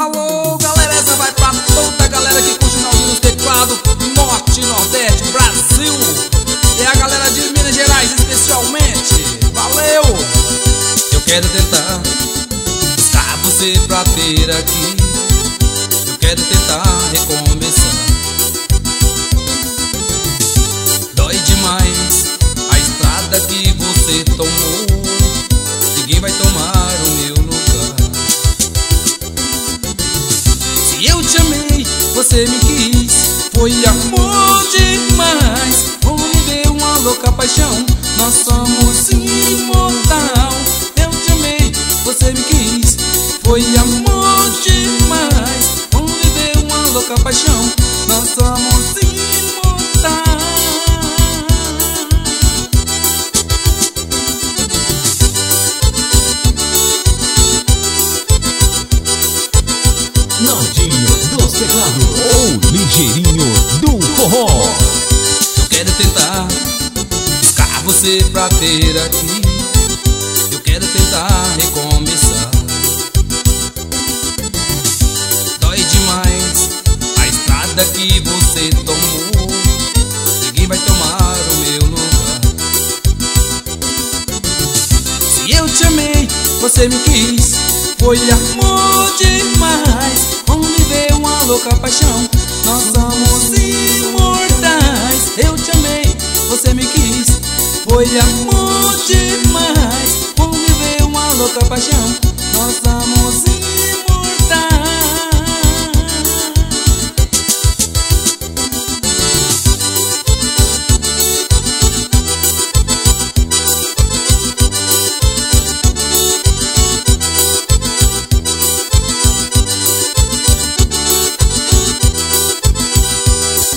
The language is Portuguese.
Alô, galera, essa vai pra toda a galera que curte o áudio nos teclados Norte, Nordeste, Brasil. E a galera de Minas Gerais especialmente. Valeu! Eu quero tentar buscar você pra ter aqui. Eu quero tentar recomeçar. Dói demais a estrada que você tomou. Ninguém vai tomar o meu lugar. Se eu te amei, você me quis. Foi amor demais. Vamos viver uma louca paixão. Nós somos imortal. Eu te amei, você me quis. Foi amor demais. Vamos viver uma louca paixão. Nós somos imortal. Naldinho dos teclados, ou ligeirinho do forró. Eu quero tentar buscar você pra ter aqui. Eu quero tentar recomeçar. Dói demais a estrada que você tomou. Ninguém vai tomar o meu lugar. Se eu te amei, você me quis. Foi amor demais. Vamos viver uma louca paixão. Nós somos imortais. Eu te amei, você me quis. Foi amor demais. Vamos viver uma louca paixão. Nós somos